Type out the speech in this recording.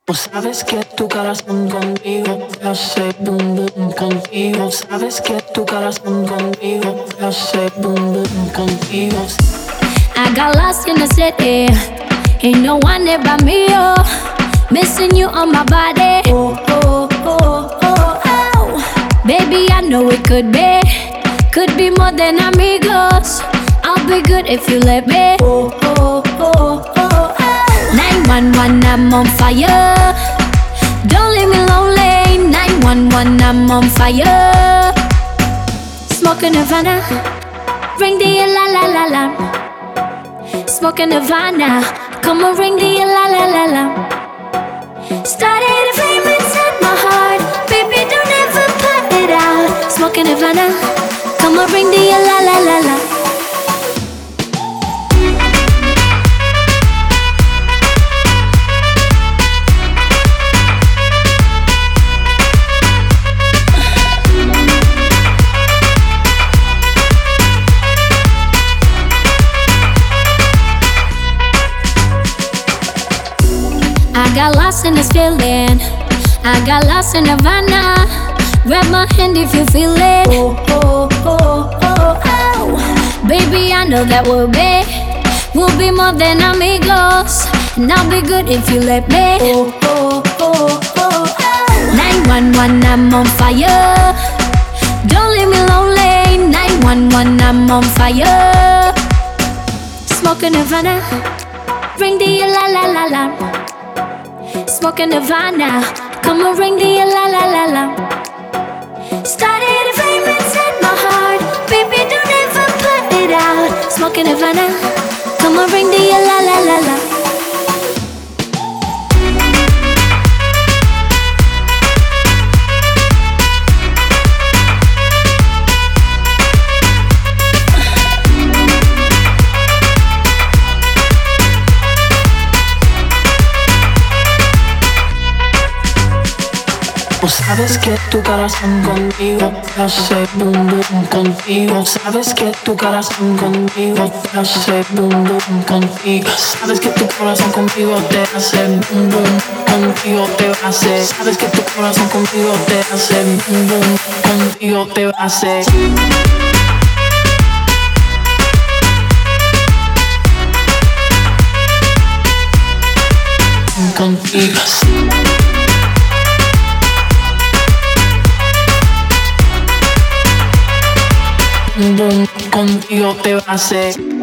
Tú sabes que tu corazón conmigo hace boom boom contigo. Sabes que tu corazón conmigo hace boom boom contigo. I got lost in the city, ain't no one there but me, oh. Missing you on my body, oh, oh, oh, oh, oh. Baby, I know it could be more than amigos. I'll be good if you let me, oh, oh, oh, oh, oh. 911, I'm on fire. Don't leave me lonely. 911, I'm on fire. Smoking Havana, ring the la la la la. Smoking Havana, come on, ring the la la la la. Started a flame inside my heart, baby, don't ever put it out. Smoking Havana, come on, ring the la la la la. I got lost in this feeling, I got lost in Havana. Grab my hand if you feel it, oh, oh, oh, oh, oh. Baby, I know that we'll be more than amigos. And I'll be good if you let me, oh, oh, oh, oh, oh. 911, I'm on fire. Don't leave me lonely. 911, I'm on fire. Smoking Havana, ring the la la la la. Smoking Havana, come on, ring the la la la la. Started a flame inside my heart, baby, don't ever put it out. Smoking Havana, come on, ring the la la la la. Tú sabes que tu corazón conmigo hace boom boom contigo. Sabes que tu corazón conmigo hace boom boom contigo. Sabes que tu corazón contigo te hace boom boom contigo te hace. Sabes que tu corazón contigo te hace boom boom contigo te hace. Contigo. Boom, contigo te va a hacer.